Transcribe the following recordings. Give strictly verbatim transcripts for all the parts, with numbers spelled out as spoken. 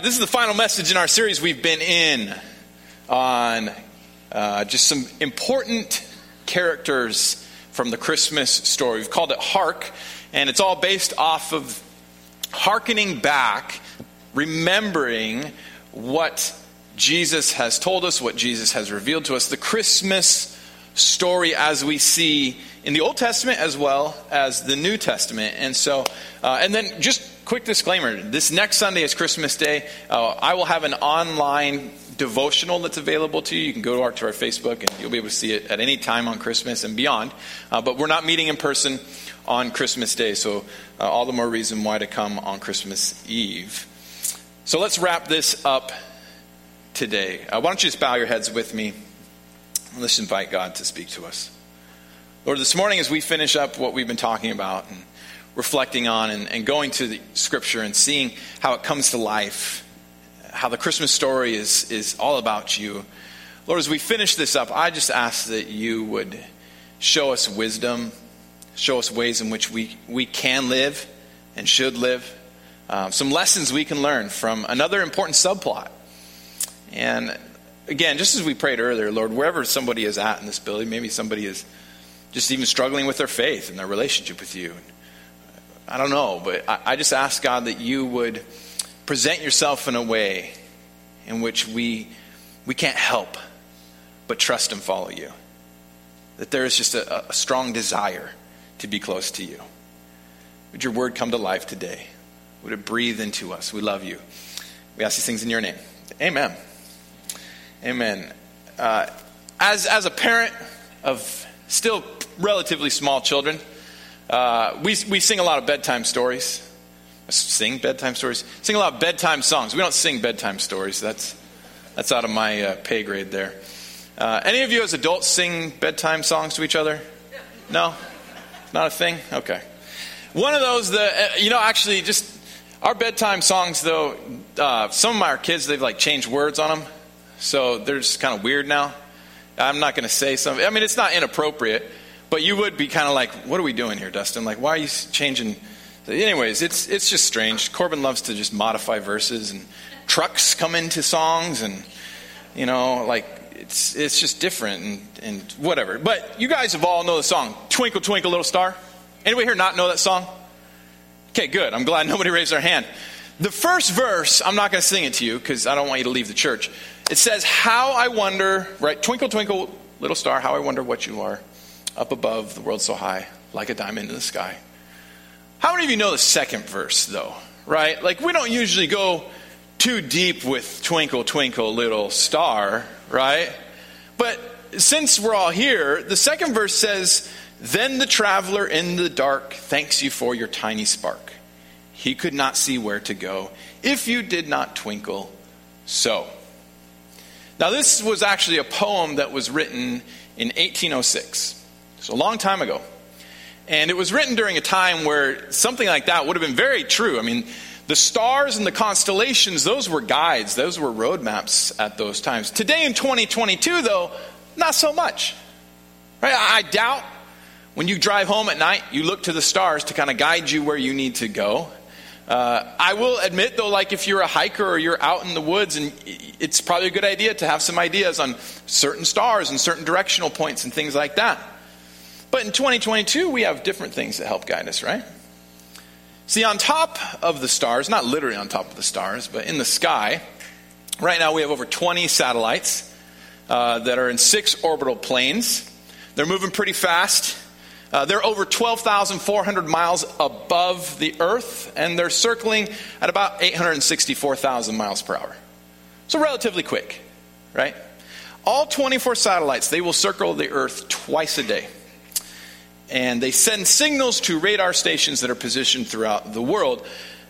this is the final message in our series we've been in on uh, just some important characters from the Christmas story. We've called it Hark, and it's all based off of hearkening back, remembering what Jesus has told us, what Jesus has revealed to us, the Christmas story as we see in the Old Testament as well as the New Testament. And so, uh, and then just quick disclaimer, this next Sunday is Christmas Day. Uh, I will have an online devotional that's available to you. You can go to our, to our Facebook and you'll be able to see it at any time on Christmas and beyond. Uh, but we're not meeting in person on Christmas Day, so uh, all the more reason why to come on Christmas Eve. So let's wrap this up today. Uh, why don't you just bow your heads with me and let's invite God to speak to us. Lord, this morning as we finish up what we've been talking about and reflecting on and, and going to the scripture and seeing how it comes to life, how the Christmas story is, is all about you. Lord, as we finish this up, I just ask that you would show us wisdom, show us ways in which we, we can live and should live, um, some lessons we can learn from another important subplot. And again, just as we prayed earlier, Lord, wherever somebody is at in this building, maybe somebody is just even struggling with their faith and their relationship with you. I don't know, but I, I just ask God that you would present yourself in a way in which we we can't help but trust and follow you. That there is just a, a strong desire to be close to you. Would your word come to life today? Would it breathe into us? We love you. We ask these things in your name. Amen. Amen. Uh, as as a parent of still relatively small children, uh, we we sing a lot of bedtime stories. Sing bedtime stories. Sing a lot of bedtime songs. We don't sing bedtime stories. That's that's out of my uh, pay grade there. Uh, any of you as adults sing bedtime songs to each other? No, not a thing. Okay. One of those that you know actually just our bedtime songs though. Uh, some of our kids they've like changed words on them. So they're just kind of weird now. I'm not going to say something. I mean, it's not inappropriate, but you would be kind of like, what are we doing here, Dustin? Like, why are you changing? Anyways, it's it's just strange. Corbin loves to just modify verses, and trucks come into songs, and, you know, like, it's it's just different and, and whatever. But you guys have all know the song, Twinkle, Twinkle, Little Star. Anybody here not know that song? Okay, good. I'm glad nobody raised their hand. The first verse, I'm not going to sing it to you because I don't want you to leave the church. It says, how I wonder, right, twinkle, twinkle, little star, how I wonder what you are, up above the world so high, like a diamond in the sky. How many of you know the second verse, though, right? Like, we don't usually go too deep with twinkle, twinkle, little star, right? But since we're all here, the second verse says, then the traveler in the dark thanks you for your tiny spark. He could not see where to go if you did not twinkle so. Now, this was actually a poem that was written in eighteen oh six, so a long time ago. And it was written during a time where something like that would have been very true. I mean, the stars and the constellations, those were guides. Those were roadmaps at those times. Today in twenty twenty-two, though, not so much. Right? I doubt when you drive home at night, you look to the stars to kind of guide you where you need to go. Uh, I will admit, though, like if you're a hiker or you're out in the woods, and it's probably a good idea to have some ideas on certain stars and certain directional points and things like that. But in twenty twenty-two, we have different things that help guide us, right? See, on top of the stars, not literally on top of the stars, but in the sky, right now we have over twenty satellites uh, that are in six orbital planes. They're moving pretty fast. Uh, they're over twelve thousand four hundred miles above the Earth, and they're circling at about eight hundred sixty-four thousand miles per hour. So relatively quick, right? All twenty-four satellites, they will circle the Earth twice a day. And they send signals to radar stations that are positioned throughout the world.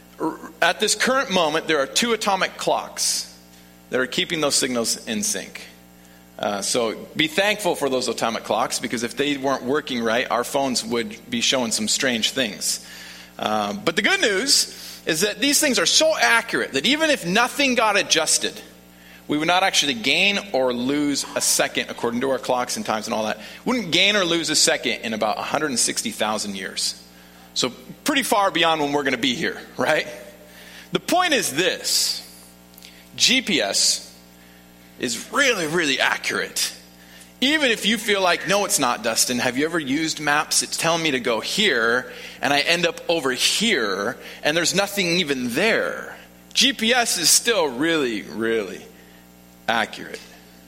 At this current moment, there are two atomic clocks that are keeping those signals in sync. Uh, so be thankful for those atomic clocks, because if they weren't working right, our phones would be showing some strange things. Uh, but the good news is that these things are so accurate that even if nothing got adjusted, we would not actually gain or lose a second, according to our clocks and times and all that. Wouldn't gain or lose a second in about one hundred sixty thousand years. So pretty far beyond when we're going to be here, right? The point is this. G P S is really, really accurate. Even if you feel like, no, it's not, Dustin. Have you ever used maps? It's telling me to go here, and I end up over here, and there's nothing even there. G P S is still really, really accurate.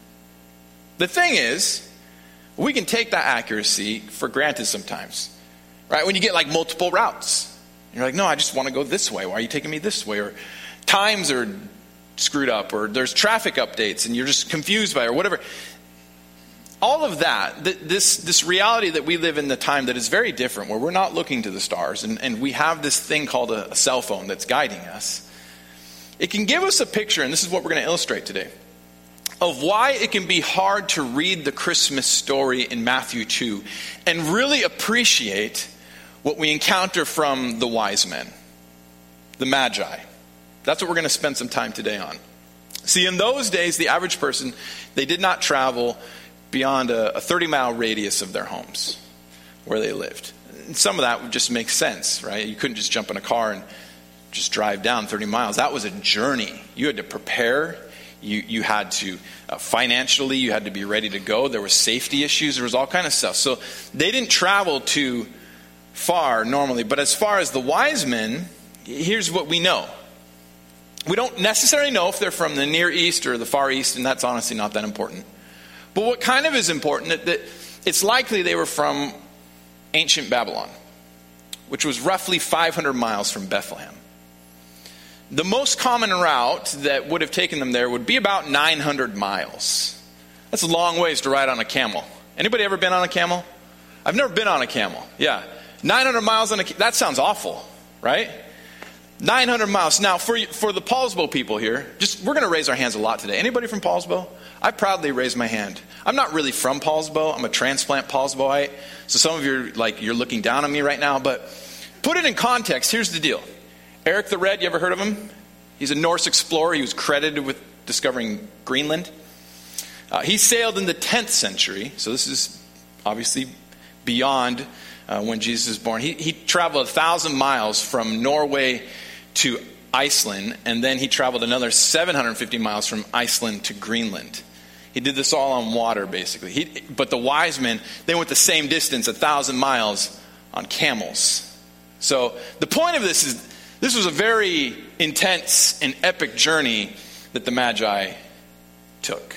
The thing is, we can take that accuracy for granted sometimes. Right? When you get like multiple routes. You're like, no, I just want to go this way. Why are you taking me this way? Or times are screwed up, or there's traffic updates and you're just confused by it, or whatever. All of that, th- this this reality that we live in the time that is very different, where we're not looking to the stars, and, and we have this thing called a, a cell phone that's guiding us. It can give us a picture, and this is what we're going to illustrate today, of why it can be hard to read the Christmas story in Matthew two and really appreciate what we encounter from the wise men, the Magi. That's what we're going to spend some time today on. See, in those days, the average person, they did not travel beyond a thirty-mile radius of their homes where they lived. And some of that would just make sense, right? You couldn't just jump in a car and just drive down thirty miles. That was a journey. You had to prepare. You you had to, uh, financially, you had to be ready to go. There were safety issues. There was all kind of stuff. So they didn't travel too far normally. But as far as the wise men, here's what we know. We don't necessarily know if they're from the Near East or the Far East, and that's honestly not that important. But what kind of is important, that, that it's likely they were from ancient Babylon, which was roughly five hundred miles from Bethlehem. The most common route that would have taken them there would be about nine hundred miles. That's a long ways to ride on a camel. Anybody ever been on a camel? I've never been on a camel. Yeah. nine hundred miles on a camel. That sounds awful, right? nine hundred miles. Now, for for the Paulsbo people here, just we're going to raise our hands a lot today. Anybody from Paulsbo? I proudly raise my hand. I'm not really from Paulsbo. I'm a transplant Paulsboite. So some of you are like, you're looking down on me right now. But put it in context. Here's the deal. Eric the Red, you ever heard of him? He's a Norse explorer. He was credited with discovering Greenland. Uh, he sailed in the tenth century. So this is obviously beyond uh, when Jesus was born. He, he traveled a thousand miles from Norway to Iceland. And then he traveled another seven hundred fifty miles from Iceland to Greenland. He did this all on water, basically. He, but the wise men, they went the same distance, a thousand miles, on camels. So the point of this is, this was a very intense and epic journey that the Magi took.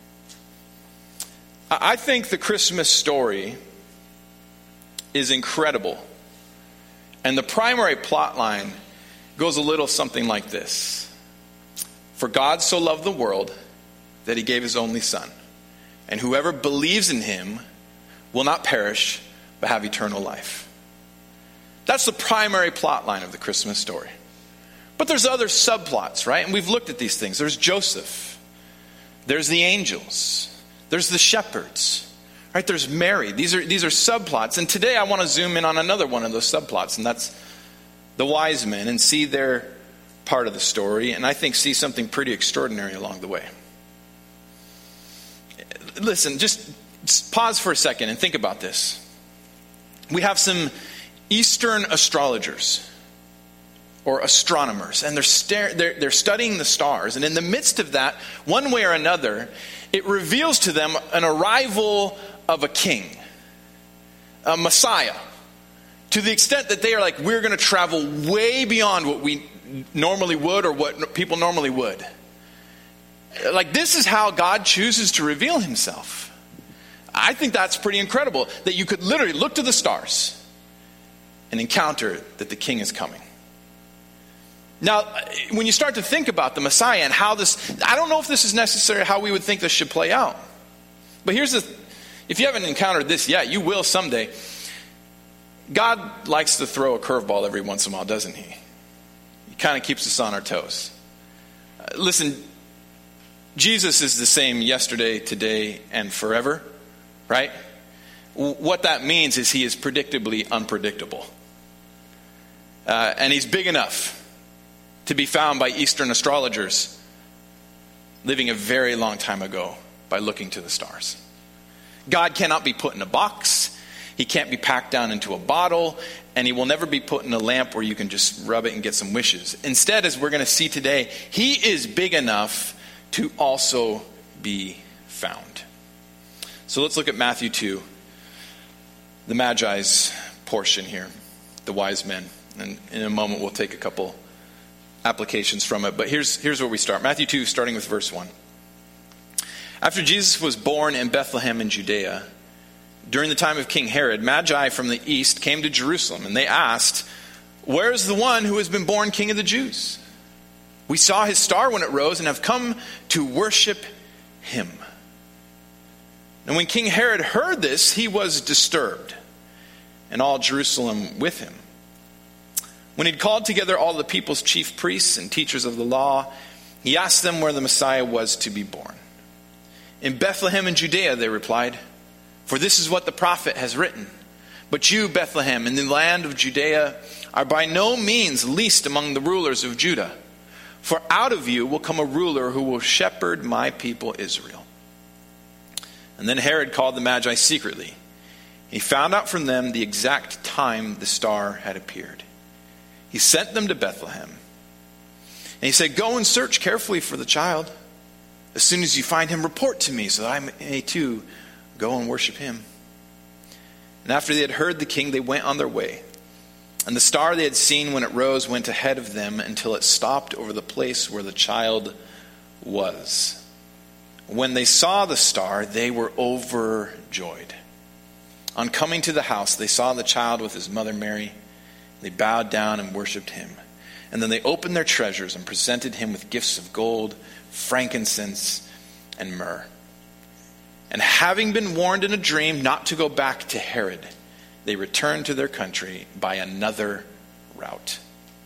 I think the Christmas story is incredible. And the primary plot line goes a little something like this. For God so loved the world that he gave his only son. And whoever believes in him will not perish, but have eternal life. That's the primary plot line of the Christmas story. But there's other subplots, right? And we've looked at these things. There's Joseph. There's the angels. There's the shepherds. Right? There's Mary. These are these are subplots. And today I want to zoom in on another one of those subplots, and that's the wise men, and see their part of the story, and I think see something pretty extraordinary along the way. Listen, just, just pause for a second and think about this. We have some Eastern astrologers or astronomers, and they're, stare, they're, they're studying the stars. And in the midst of that, one way or another, it reveals to them an arrival of a king, a Messiah, to the extent that they are like, we're going to travel way beyond what we normally would or what people normally would. Like, this is how God chooses to reveal himself. I think that's pretty incredible, that you could literally look to the stars and encounter that the king is coming. Now, when you start to think about the Messiah and how this, I don't know if this is necessarily how we would think this should play out. But here's the, if you haven't encountered this yet, you will someday. God likes to throw a curveball every once in a while, doesn't he? He kind of keeps us on our toes. Uh, listen, Jesus is the same yesterday, today, and forever, right? W- what that means is he is predictably unpredictable. Uh, and he's big enough to be found by Eastern astrologers living a very long time ago by looking to the stars. God cannot be put in a box. He can't be packed down into a bottle, and he will never be put in a lamp where you can just rub it and get some wishes. Instead, as we're going to see today, he is big enough to also be found. So let's look at Matthew two, the Magi's portion here, the wise men. And in a moment, we'll take a couple applications from it. But here's, here's where we start. Matthew two, starting with verse one. After Jesus was born in Bethlehem in Judea, during the time of King Herod, Magi from the east came to Jerusalem, and they asked, "Where is the one who has been born King of the Jews? We saw his star when it rose and have come to worship him." And when King Herod heard this, he was disturbed, and all Jerusalem with him. When he'd called together all the people's chief priests and teachers of the law, he asked them where the Messiah was to be born. "In Bethlehem in Judea," they replied, "for this is what the prophet has written. But you, Bethlehem, in the land of Judea, are by no means least among the rulers of Judah. For out of you will come a ruler who will shepherd my people Israel." And then Herod called the Magi secretly. He found out from them the exact time the star had appeared. He sent them to Bethlehem. And he said, "Go and search carefully for the child. As soon as you find him, report to me so that I may too go and worship him." And after they had heard the king, they went on their way. And the star they had seen when it rose went ahead of them until it stopped over the place where the child was. When they saw the star, they were overjoyed. On coming to the house, they saw the child with his mother Mary. They bowed down and worshipped him. And then they opened their treasures and presented him with gifts of gold, frankincense, and myrrh. And having been warned in a dream not to go back to Herod, they returned to their country by another route.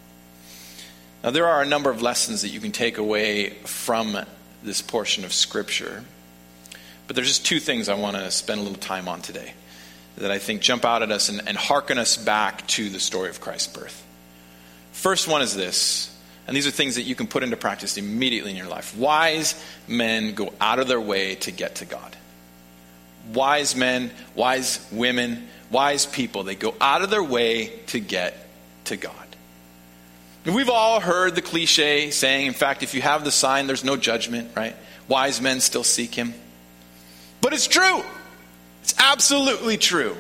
Now, there are a number of lessons that you can take away from this portion of Scripture. But there's just two things I want to spend a little time on today that I think jump out at us and, and hearken us back to the story of Christ's birth. First one is this, and these are things that you can put into practice immediately in your life. Wise men go out of their way to get to God. Wise men, wise women, wise people, they go out of their way to get to God. And we've all heard the cliche saying, in fact, if you have the sign, there's no judgment, right? Wise men still seek him. But it's true. It's absolutely true.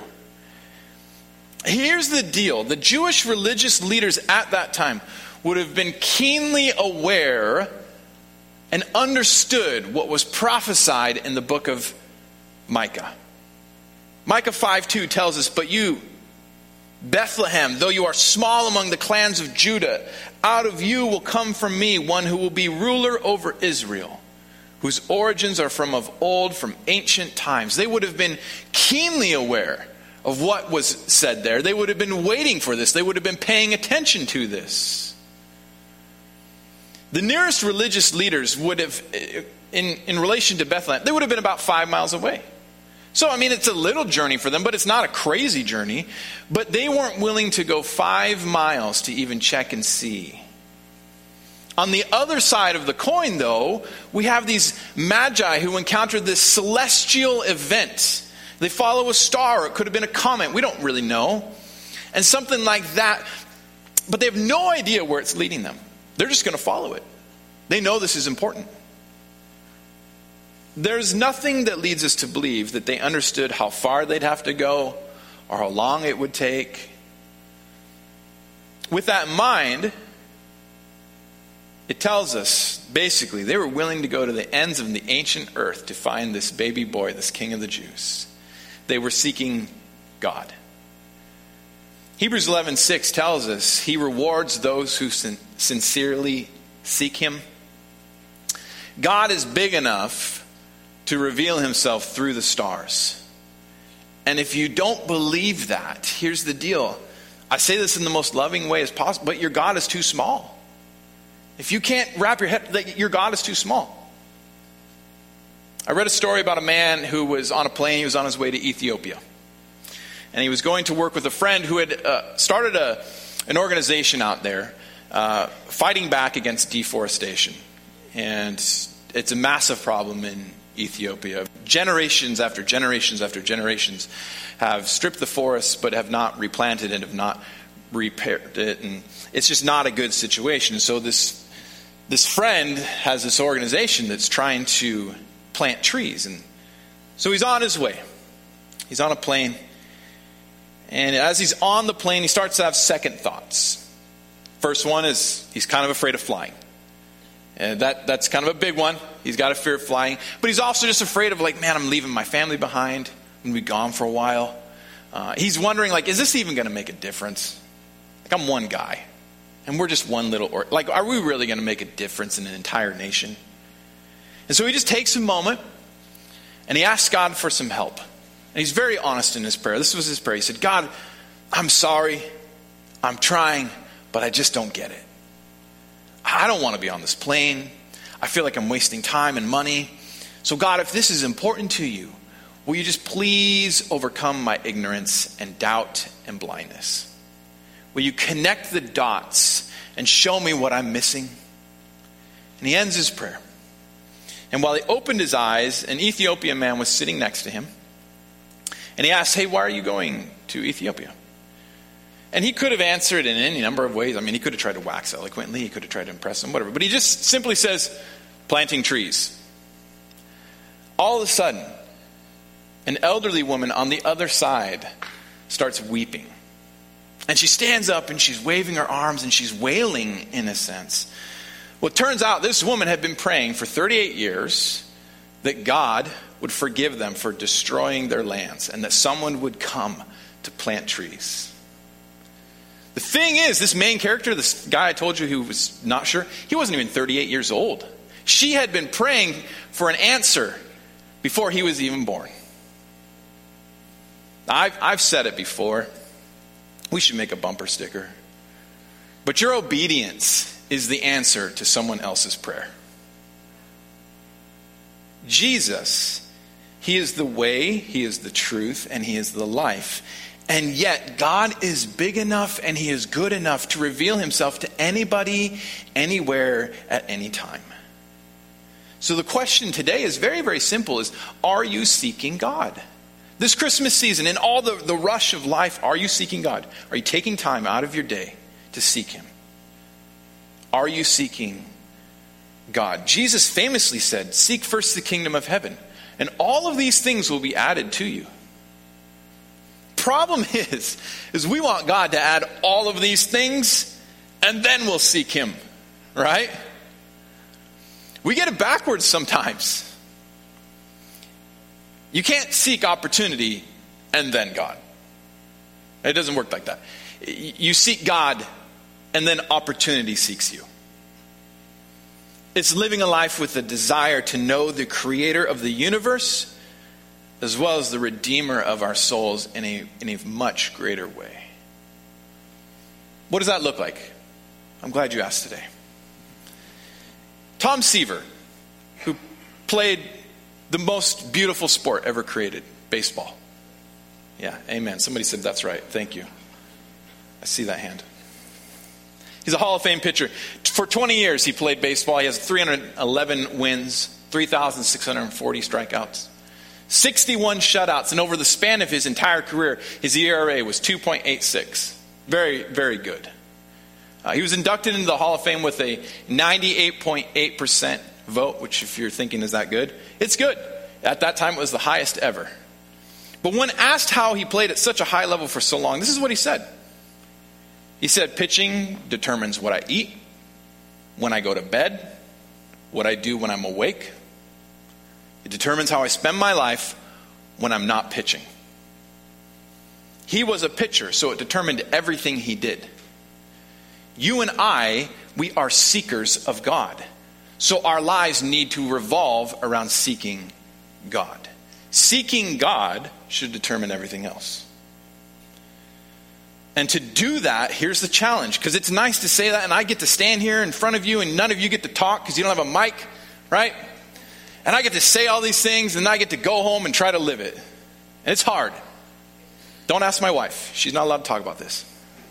Here's the deal. The Jewish religious leaders at that time would have been keenly aware and understood what was prophesied in the book of Micah. Micah five two tells us, "But you, Bethlehem, though you are small among the clans of Judah, out of you will come from me one who will be ruler over Israel, whose origins are from of old, from ancient times." They would have been keenly aware of what was said there. They would have been waiting for this. They would have been paying attention to this. The nearest religious leaders would have, in, in relation to Bethlehem, they would have been about five miles away. So, I mean, it's a little journey for them, but it's not a crazy journey. But they weren't willing to go five miles to even check and see. On the other side of the coin, though, we have these magi who encountered this celestial event. They follow a star. It could have been a comet. We don't really know. And something like that. But they have no idea where it's leading them. They're just going to follow it. They know this is important. There's nothing that leads us to believe that they understood how far they'd have to go or how long it would take. With that in mind, it tells us, basically, they were willing to go to the ends of the ancient earth to find this baby boy, this King of the Jews. They were seeking God. Hebrews eleven six tells us he rewards those who sin- sincerely seek him. God is big enough to reveal himself through the stars. And if you don't believe that, here's the deal. I say this in the most loving way as possible, but your God is too small. If you can't wrap your head, that your God is too small. I read a story about a man who was on a plane. He was on his way to Ethiopia. And he was going to work with a friend who had uh, started a, an organization out there uh, fighting back against deforestation. And it's a massive problem in Ethiopia. Generations after generations after generations have stripped the forests but have not replanted and have not repaired it. And it's just not a good situation. So this this friend has this organization that's trying to plant trees. And so he's on his way. He's on a plane. And as he's on the plane, he starts to have second thoughts. First one is he's kind of afraid of flying. And that, that's kind of a big one. He's got a fear of flying. But he's also just afraid of, like, man, I'm leaving my family behind. I'm going to be gone for a while. Uh, he's wondering, like, is this even going to make a difference? Like, I'm one guy. And we're just one little... Or- like, are we really going to make a difference in an entire nation? And so he just takes a moment. And he asks God for some help. And he's very honest in his prayer. This was his prayer. He said, God, I'm sorry. I'm trying. But I just don't get it. I don't want to be on this plane. I feel like I'm wasting time and money. So God, if this is important to you, will you just please overcome my ignorance and doubt and blindness? Will you connect the dots and show me what I'm missing? And he ends his prayer. And while he opened his eyes, an Ethiopian man was sitting next to him. And he asked, hey, why are you going to Ethiopia? And he could have answered in any number of ways. I mean, he could have tried to wax eloquently. He could have tried to impress him, whatever. But he just simply says, planting trees. All of a sudden, an elderly woman on the other side starts weeping. And she stands up and she's waving her arms and she's wailing in a sense. Well, it turns out this woman had been praying for thirty-eight years that God would forgive them for destroying their lands and that someone would come to plant trees. The thing is, this main character, this guy I told you who was not sure, he wasn't even thirty-eight years old. She had been praying for an answer before he was even born. I've, I've said it before. We should make a bumper sticker. But your obedience is the answer to someone else's prayer. Jesus, he is the way, he is the truth, and he is the life. And yet, God is big enough and he is good enough to reveal himself to anybody, anywhere, at any time. So the question today is very, very simple, is are you seeking God? This Christmas season, in all the, the rush of life, are you seeking God? Are you taking time out of your day to seek him? Are you seeking God? Jesus famously said, seek first the kingdom of heaven, and all of these things will be added to you. Problem is, is we want God to add all of these things and then we'll seek him, right? We get it backwards sometimes. You can't seek opportunity and then God. It doesn't work like that. You seek God and then opportunity seeks you. It's living a life with a desire to know the creator of the universe as well as the Redeemer of our souls in a, in a much greater way. What does that look like? I'm glad you asked today. Tom Seaver, who played the most beautiful sport ever created, baseball. Yeah, amen. Somebody said that's right. Thank you. I see that hand. He's a Hall of Fame pitcher. For twenty years he played baseball. He has three hundred eleven wins, three thousand six hundred forty strikeouts. sixty-one shutouts, and over the span of his entire career, his E R A was two point eight six. Very, very good. Uh, he was inducted into the Hall of Fame with a ninety-eight point eight percent vote, which if you're thinking, is that good? It's good. At that time, it was the highest ever. But when asked how he played at such a high level for so long, this is what he said. He said, pitching determines what I eat, when I go to bed, what I do when I'm awake. It determines how I spend my life when I'm not pitching. He was a pitcher, so it determined everything he did. You and I, we are seekers of God. So our lives need to revolve around seeking God. Seeking God should determine everything else. And to do that, here's the challenge. Because it's nice to say that, and I get to stand here in front of you, and none of you get to talk because you don't have a mic, right? And I get to say all these things, and I get to go home and try to live it. And it's hard. Don't ask my wife. She's not allowed to talk about this.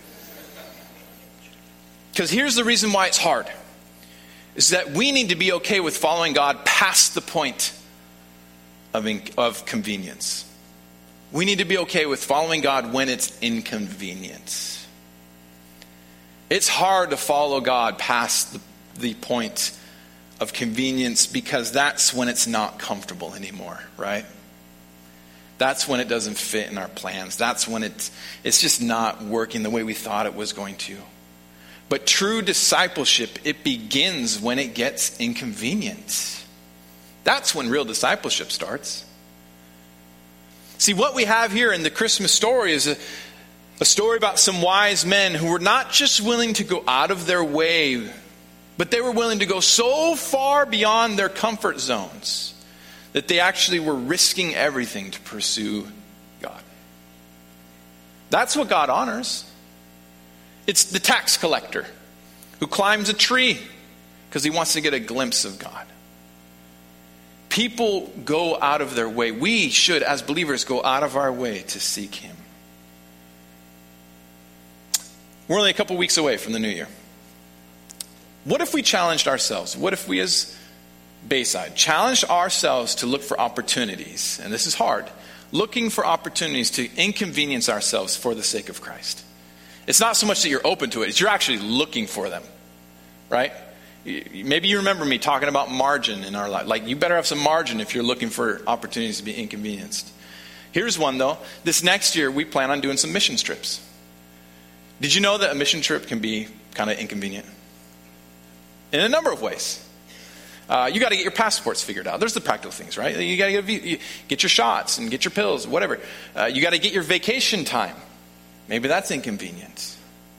Because here's the reason why it's hard. Is that we need to be okay with following God past the point of, in, of convenience. We need to be okay with following God when it's inconvenient. It's hard to follow God past the, the point of convenience because that's when it's not comfortable anymore, right? That's when it doesn't fit in our plans. That's when it's, it's just not working the way we thought it was going to. But true discipleship, it begins when it gets inconvenient. That's when real discipleship starts. See, what we have here in the Christmas story is a, a story about some wise men who were not just willing to go out of their way, but they were willing to go so far beyond their comfort zones that they actually were risking everything to pursue God. That's what God honors. It's the tax collector who climbs a tree because he wants to get a glimpse of God. People go out of their way. We should, as believers, go out of our way to seek him. We're only a couple weeks away from the new year. What if we challenged ourselves? What if we as Bayside challenged ourselves to look for opportunities? And this is hard. Looking for opportunities to inconvenience ourselves for the sake of Christ. It's not so much that you're open to it. It's you're actually looking for them. Right? Maybe you remember me talking about margin in our life. Like, you better have some margin if you're looking for opportunities to be inconvenienced. Here's one, though. This next year, we plan on doing some mission trips. Did you know that a mission trip can be kind of inconvenient? In a number of ways. Uh, you got to get your passports figured out. There's the practical things, right? You got to get, get your shots and get your pills, whatever. Uh, you got to get your vacation time. Maybe that's inconvenient.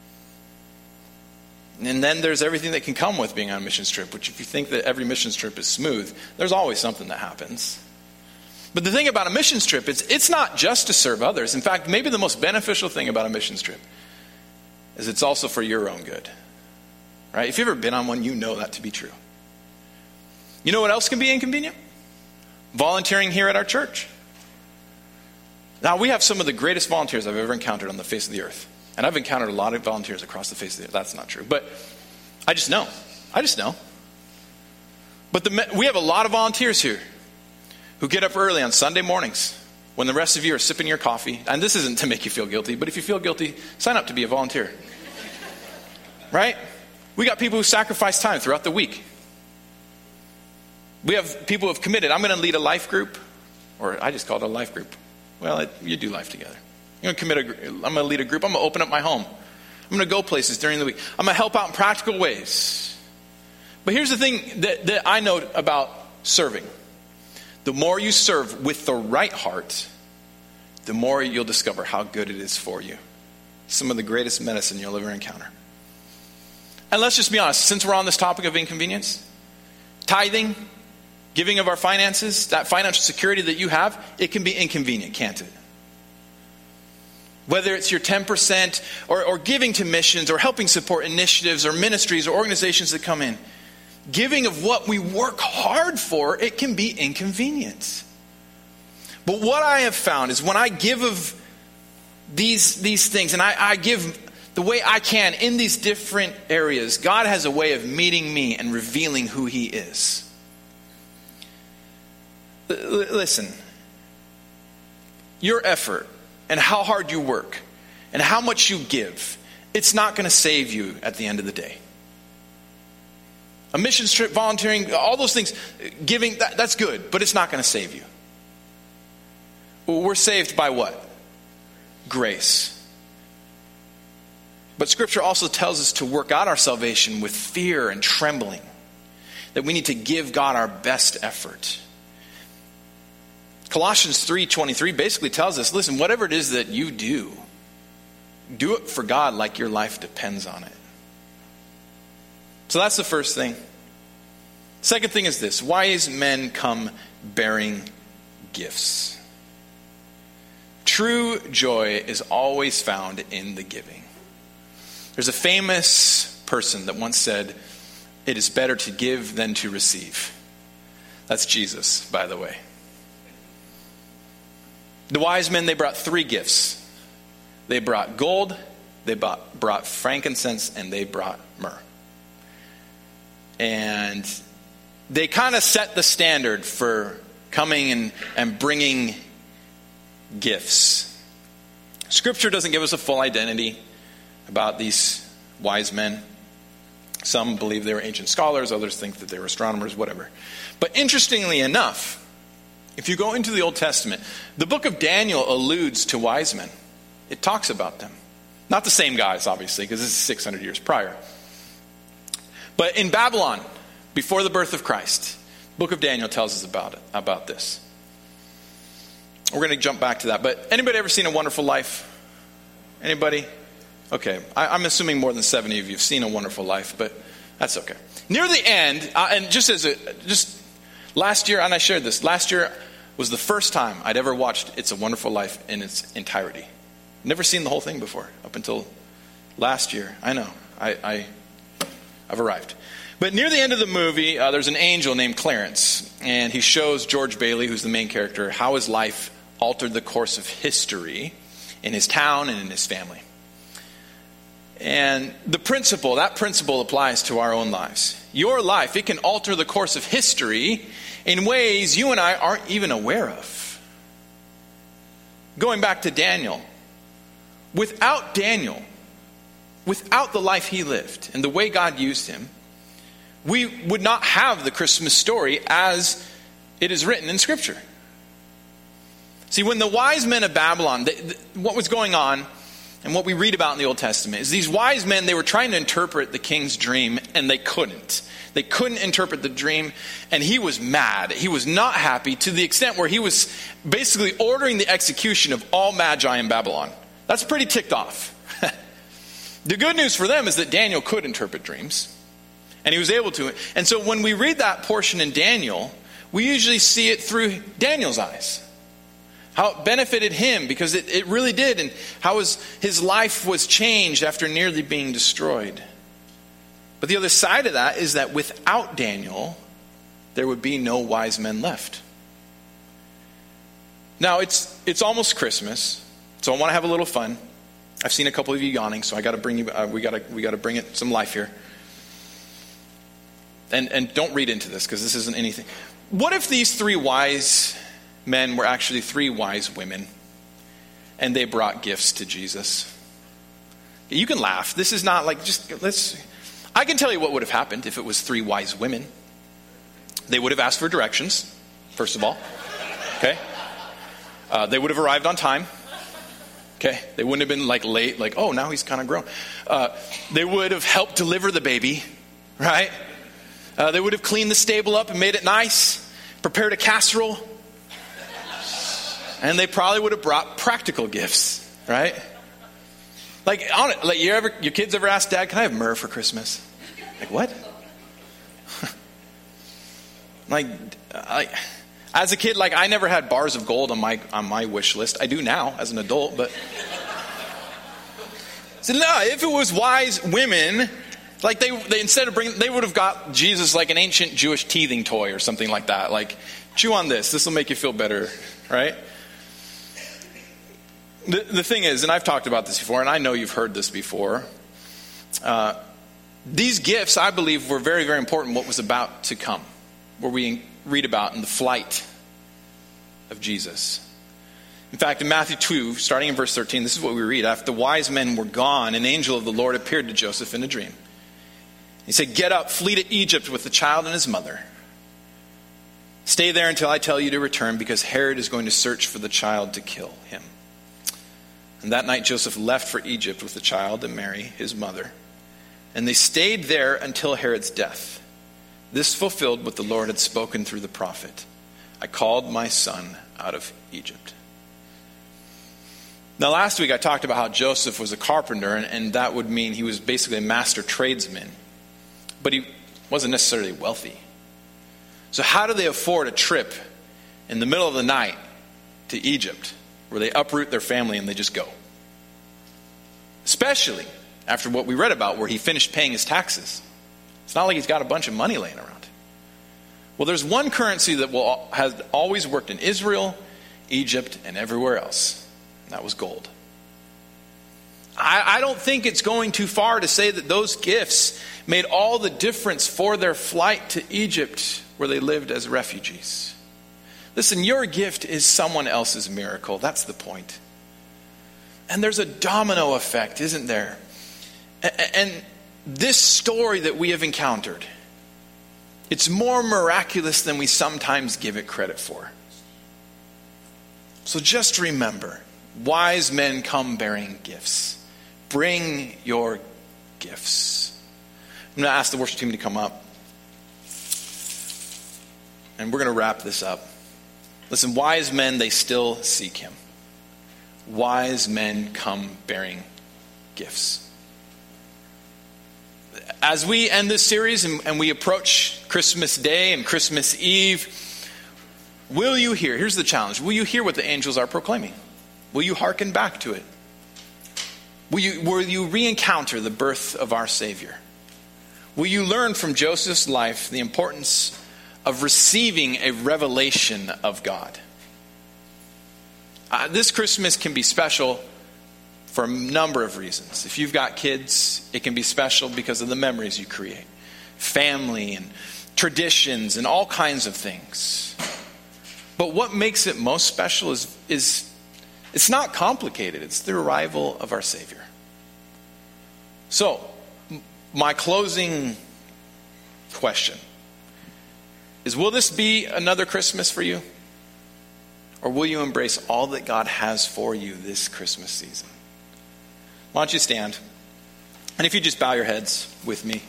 And then there's everything that can come with being on a mission trip, which if you think that every mission trip is smooth, there's always something that happens. But the thing about a mission trip is it's not just to serve others. In fact, maybe the most beneficial thing about a mission trip is it's also for your own good. Right? If you've ever been on one, you know that to be true. You know what else can be inconvenient? Volunteering here at our church. Now, we have some of the greatest volunteers I've ever encountered on the face of the earth. And I've encountered a lot of volunteers across the face of the earth. That's not true. But I just know. I just know. But the, we have a lot of volunteers here who get up early on Sunday mornings when the rest of you are sipping your coffee. And this isn't to make you feel guilty, but if you feel guilty, sign up to be a volunteer. Right? We got people who sacrifice time throughout the week. We have people who have committed. I'm going to lead a life group. Or I just call it a life group. Well, it, you do life together. I'm going to commit a, I'm going to lead a group. I'm going to open up my home. I'm going to go places during the week. I'm going to help out in practical ways. But here's the thing that, that I know about serving. The more you serve with the right heart, the more you'll discover how good it is for you. Some of the greatest medicine you'll ever encounter. And let's just be honest, since we're on this topic of inconvenience, tithing, giving of our finances, that financial security that you have, it can be inconvenient, can't it? Whether it's your ten percent or, or giving to missions or helping support initiatives or ministries or organizations that come in. Giving of what we work hard for, it can be inconvenient. But what I have found is when I give of these, these things and I, I give the way I can in these different areas, God has a way of meeting me and revealing who he is. L- listen, your effort and how hard you work and how much you give, it's not going to save you at the end of the day. A mission trip, volunteering, all those things, giving, that, that's good, but it's not going to save you. We're saved by what? Grace. But Scripture also tells us to work out our salvation with fear and trembling. That we need to give God our best effort. Colossians three twenty-three basically tells us, listen, whatever it is that you do, do it for God like your life depends on it. So that's the first thing. Second thing is this. Wise men come bearing gifts. True joy is always found in the giving. There's a famous person that once said, it is better to give than to receive. That's Jesus, by the way. The wise men, they brought three gifts. They brought gold, they brought, brought frankincense, and they brought myrrh. And they kind of set the standard for coming and, and bringing gifts. Scripture doesn't give us a full identity about these wise men. Some believe they were ancient scholars, others think that they were astronomers, whatever. But interestingly enough, if you go into the Old Testament, the book of Daniel alludes to wise men. It talks about them. Not the same guys, obviously, because this is six hundred years prior. But in Babylon, before the birth of Christ, the book of Daniel tells us about it, about this. We're going to jump back to that. But anybody ever seen A Wonderful Life? Anybody? Okay, I, I'm assuming more than seventy of you have seen A Wonderful Life, but that's okay. Near the end, uh, and just as a, just last year, and I shared this, last year was the first time I'd ever watched It's a Wonderful Life in its entirety. Never seen the whole thing before, up until last year. I know, I, I, I've arrived. But near the end of the movie, uh, there's an angel named Clarence, and he shows George Bailey, who's the main character, how his life altered the course of history in his town and in his family. And the principle, that principle applies to our own lives. Your life, it can alter the course of history in ways you and I aren't even aware of. Going back to Daniel, without Daniel, without the life he lived and the way God used him, we would not have the Christmas story as it is written in Scripture. See, when the wise men of Babylon, they, they, what was going on, and what we read about in the Old Testament, is these wise men, they were trying to interpret the king's dream, and they couldn't. They couldn't interpret the dream, and he was mad. He was not happy, to the extent where he was basically ordering the execution of all magi in Babylon. That's pretty ticked off. The good news for them is that Daniel could interpret dreams, and he was able to. And so when we read that portion in Daniel, we usually see it through Daniel's eyes. How it benefited him, because it, it really did, and how his, his life was changed after nearly being destroyed. But the other side of that is that without Daniel, there would be no wise men left. Now, it's it's almost Christmas, so I want to have a little fun. I've seen a couple of you yawning, so I got to bring you. Uh, we got to we got to bring it some life here. And and don't read into this, because this isn't anything. What if these three wise men were actually three wise women, and they brought gifts to Jesus? You can laugh. This is not like just let's. I can tell you what would have happened if it was three wise women. They would have asked for directions, first of all. Okay. Uh, they would have arrived on time. Okay. They wouldn't have been like late, like, oh, now he's kind of grown. Uh, they would have helped deliver the baby, right? Uh, they would have cleaned the stable up and made it nice, prepared a casserole. And they probably would have brought practical gifts, right? Like, on it, like you ever, your kids ever ask Dad, "Can I have myrrh for Christmas?" Like, what? like, I, as a kid, like I never had bars of gold on my on my wish list. I do now as an adult, but so no. If it was wise women, like they, they instead of bringing, they would have got Jesus like an ancient Jewish teething toy or something like that. Like, chew on this. This will make you feel better, right? The, the thing is, and I've talked about this before, and I know you've heard this before, uh, these gifts, I believe, were very, very important what was about to come, where we read about in the flight of Jesus. In fact, in Matthew two, starting in verse thirteen, this is what we read. After the wise men were gone, an angel of the Lord appeared to Joseph in a dream. He said, "Get up, flee to Egypt with the child and his mother. Stay there until I tell you to return, because Herod is going to search for the child to kill him." And that night Joseph left for Egypt with the child and Mary, his mother. And they stayed there until Herod's death. This fulfilled what the Lord had spoken through the prophet. "I called my son out of Egypt." Now last week I talked about how Joseph was a carpenter, and, and that would mean he was basically a master tradesman. But he wasn't necessarily wealthy. So how do they afford a trip in the middle of the night to Egypt, where they uproot their family and they just go? Especially after what we read about, where he finished paying his taxes. It's not like he's got a bunch of money laying around. Well, there's one currency that will, has always worked in Israel, Egypt, and everywhere else. And that was gold. I, I don't think it's going too far to say that those gifts made all the difference for their flight to Egypt, where they lived as refugees. Listen, your gift is someone else's miracle. That's the point. And there's a domino effect, isn't there? And this story that we have encountered, it's more miraculous than we sometimes give it credit for. So just remember, wise men come bearing gifts. Bring your gifts. I'm going to ask the worship team to come up. And we're going to wrap this up. Listen, wise men, they still seek him. Wise men come bearing gifts. As we end this series and, and we approach Christmas Day and Christmas Eve, will you hear? Here's the challenge. Will you hear what the angels are proclaiming? Will you hearken back to it? Will you, will you re-encounter the birth of our Savior? Will you learn from Joseph's life the importance of receiving a revelation of God? Uh, this Christmas can be special for a number of reasons. If you've got kids, it can be special because of the memories you create. Family and traditions and all kinds of things. But what makes it most special is, is it's not complicated. It's the arrival of our Savior. So, my closing question is, will this be another Christmas for you? Or will you embrace all that God has for you this Christmas season? Why don't you stand? And if you just bow your heads with me.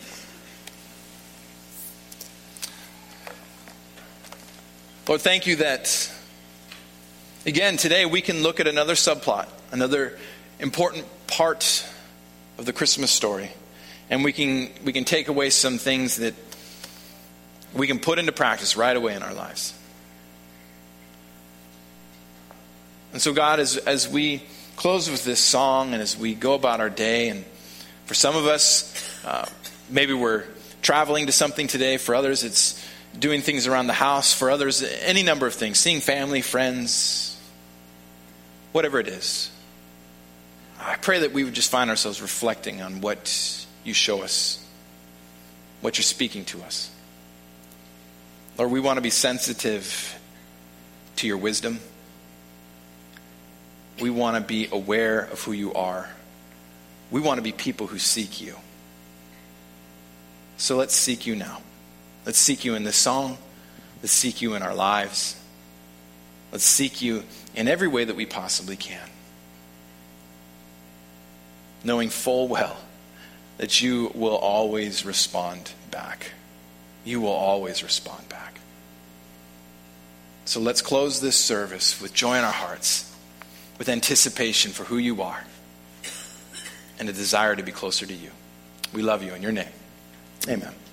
Lord, thank you that, again, today we can look at another subplot, another important part of the Christmas story. And we can we can take away some things that we can put into practice right away in our lives. And so, God, as, as we close with this song and as we go about our day, and for some of us, uh, maybe we're traveling to something today. For others, it's doing things around the house. For others, any number of things. Seeing family, friends, whatever it is. I pray that we would just find ourselves reflecting on what you show us, what you're speaking to us. Lord, we want to be sensitive to your wisdom. We want to be aware of who you are. We want to be people who seek you. So let's seek you now. Let's seek you in this song. Let's seek you in our lives. Let's seek you in every way that we possibly can. Knowing full well that you will always respond back. You will always respond back. So let's close this service with joy in our hearts, with anticipation for who you are, and a desire to be closer to you. We love you in your name. Amen.